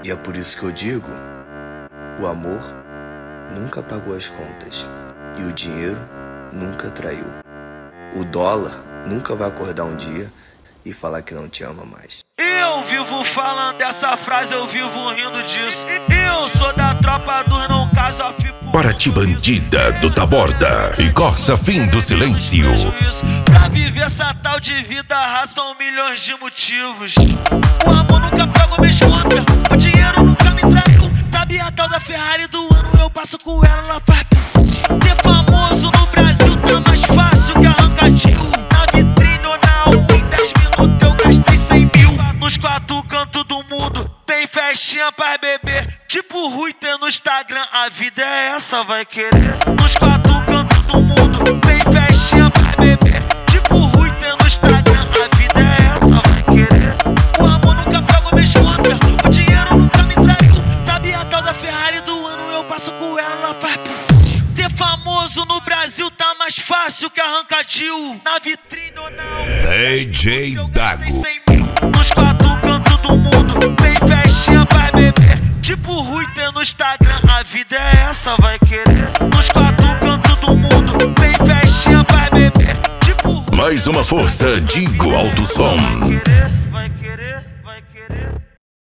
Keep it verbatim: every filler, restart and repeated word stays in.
E é por isso que eu digo, o amor nunca pagou as contas e o dinheiro nunca traiu. O dólar nunca vai acordar um dia e falar que não te ama mais. Eu vivo falando essa frase, eu vivo rindo disso. Eu sou da tropa do não caso a fipo. Paraty Bandida do Taborda e Corsa Fim do Silêncio. Pra viver essa tal de vida, são milhões de motivos. O amor nunca pagou minha escuta, o dinheiro nunca me traiu. Sabe a tal da Ferrari do ano, eu passo com ela lá faz piscina. Ser famoso no Brasil tá mais fácil que arrancadinho. Na vitrine ou na rua, em dez minutos eu gastei cem mil. Nos quatro cantos do mundo tem festinha pra beber, tipo Rui tem no Instagram, a vida é essa, vai querer. Nos quatro cantos do mundo tem festinha pra beber, tipo Rui tem no Instagram, a vida é essa, vai querer. O amor nunca pagou minha escuta, o dinheiro nunca me traiu. Sabe a tal da Ferrari do ano, eu passo com ela lá faz piscina. Ser famoso no Brasil tá mais fácil que arrancadinho. Na vitrine ou na rua, D J Dago. nos quatro cantos do mundo tem festinha pra beber, tipo Rui tem no Instagram, a vida é essa, vai querer. Nos quatro cantos do mundo tem festinha pra beber, tipo Rui. Mais uma força, Digo Alto Som. Vai querer, vai